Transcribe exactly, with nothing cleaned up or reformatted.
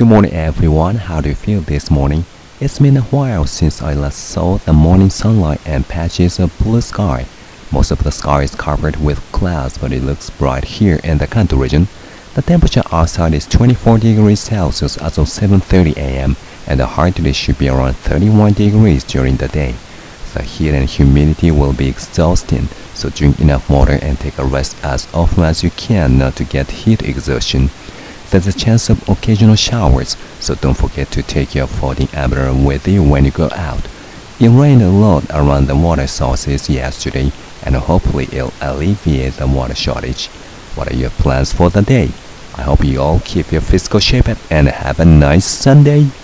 Good morning everyone, how do you feel this morning? It's been a while since I last saw the morning sunlight and patches of blue sky. Most of the sky is covered with clouds, but it looks bright here in the Kanto region. The temperature outside is twenty-four degrees Celsius as of seven thirty a m and the high today should be around thirty-one degrees during the day. The heat and humidity will be exhausting, so drink enough water and take a rest as often as you can not to get heat exhaustion. There's a chance of occasional showers, so don't forget to take your folding umbrella with you when you go out. It rained a lot around the water sources yesterday, and hopefully it'll alleviate the water shortage. What are your plans for the day? I hope you all keep your physical shape up and have a nice Sunday.